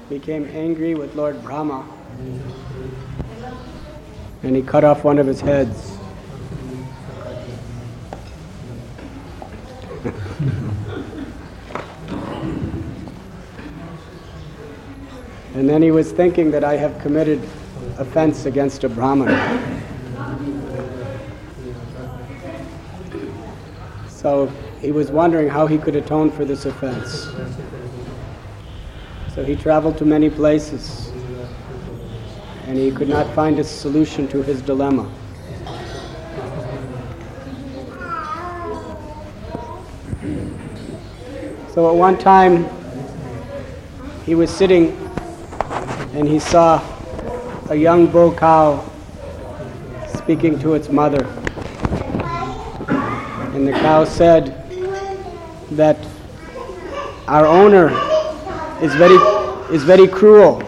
became angry with Lord Brahma, and he cut off one of his heads. And then he was thinking that I have committed offense against a Brahman. So he was wondering how he could atone for this offense. So he traveled to many places, and he could not find a solution to his dilemma. So at one time, he was sitting and he saw a young bull cow speaking to its mother. And the cow said that our owner is very cruel,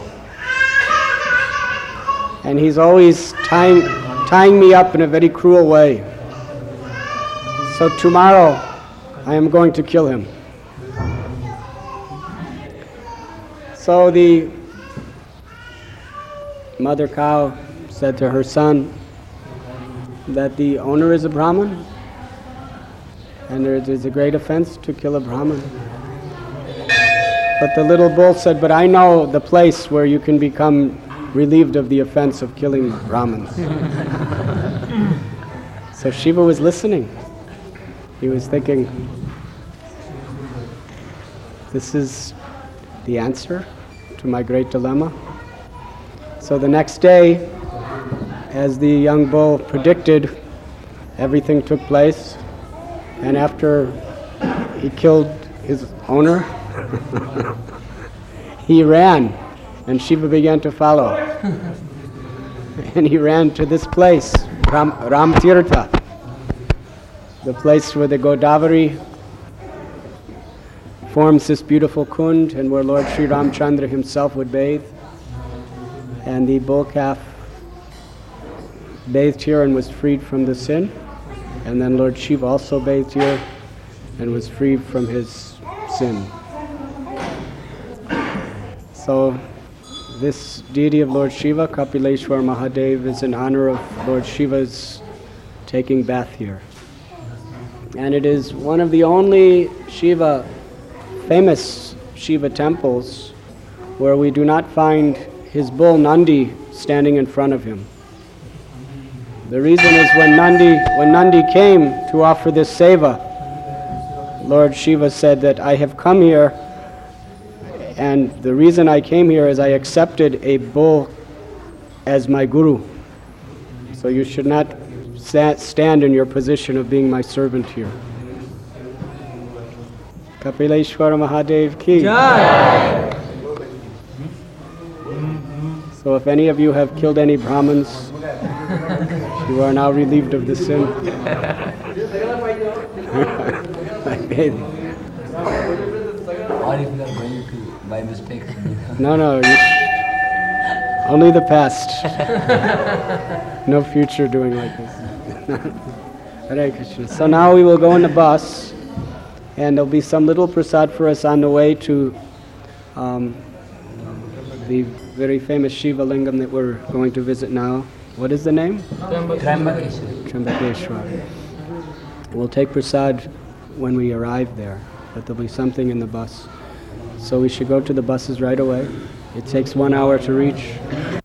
and he's always tying me up in a very cruel way. So tomorrow I am going to kill him. So the mother cow said to her son that the owner is a Brahmin, and it is a great offense to kill a Brahmin. But the little bull said, but I know the place where you can become relieved of the offense of killing Brahmins. So Shiva was listening. He was thinking, this is the answer to my great dilemma. So the next day, as the young bull predicted, everything took place. And after he killed his owner, he ran, and Shiva began to follow. And he ran to this place, Ramtirtha, the place where the Godavari forms this beautiful kund, and where Lord Sri Ramchandra himself would bathe. And the bull calf bathed here and was freed from the sin. And then Lord Shiva also bathed here and was freed from his sin. So this deity of Lord Shiva, Kapileshwar Mahadev, is in honor of Lord Shiva's taking bath here. And it is one of the only famous Shiva temples where we do not find his bull Nandi standing in front of him. The reason is when Nandi came to offer this seva, Lord Shiva said that I have come here, and the reason I came here is I accepted a bull as my guru. So you should not stand in your position of being my servant here. Kapileshwar Mahadev ki Jai. So if any of you have killed any Brahmins, you are now relieved of the sin. Or if you are going to by mistake. No, only the past. No future doing like this. Hare Krishna. So now we will go in the bus, and there'll be some little prasad for us on the way to the very famous Shiva Lingam that we're going to visit now. What is the name? Trambakeshwar. We'll take prasad when we arrive there, but there'll be something in the bus. So we should go to the buses right away. It takes 1 hour to reach.